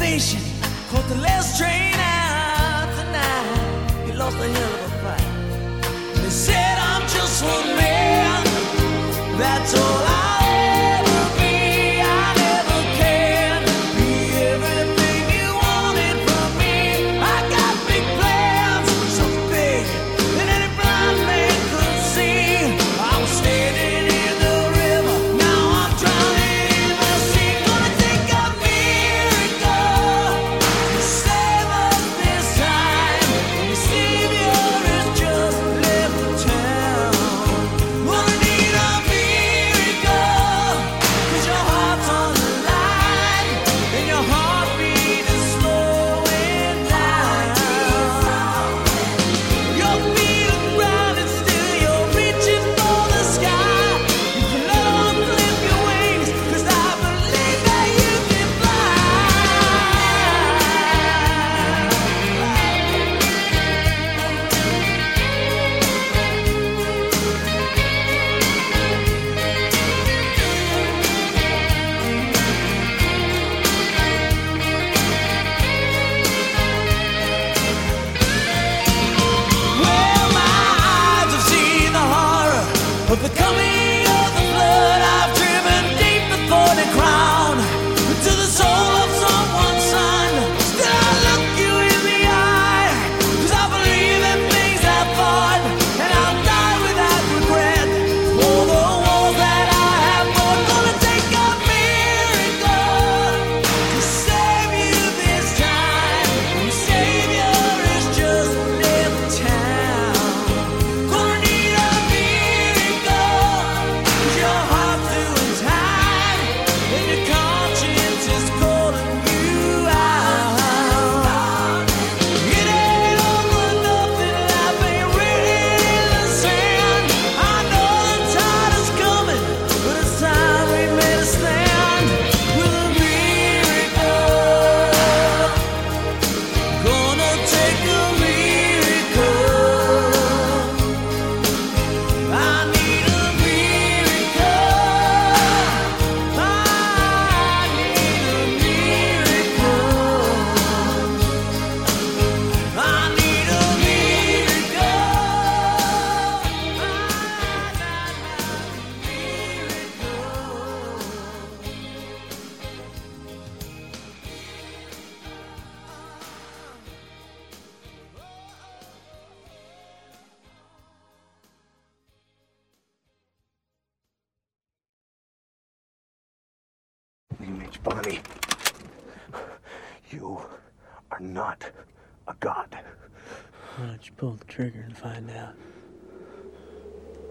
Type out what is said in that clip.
destination. Caught the last train out tonight. You lost a hell of a fight. They said I'm just one man. That's all I'll ever be. I never can be everything you wanted from me. I got big plans, so big that any blind man could see. I was standing in the river, now I'm drowning in the sea. Gonna take a miracle to save us this time. Your Savior has just left town. Gonna need a miracle, 'cause your heart's on the line and your heartbeat is slowing down. Your feet are ground and still you're reaching for the sky. You can unflip your wings, 'cause I believe that you can fly. Well, my eyes have seen the horror of the coming of the flood. I've driven deep before the crown into the soul of someone's son. Still I look you in the eye, 'cause I believe in things I thought, and I'll die without regret for the walls that I have fought. Gonna take a miracle to save you this time. Your Savior has just left town. Gonna need a miracle, 'cause your heart's doing time and your conscience is calling you out. It ain't all for nothing, life ain't written in the sand. I know the tide is coming, but it's time we made a stand with a miracle. Gonna take a miracle. I need a miracle. I need a miracle. I need a Image Bonnie, you are not a god. Why don't you pull the trigger and find out?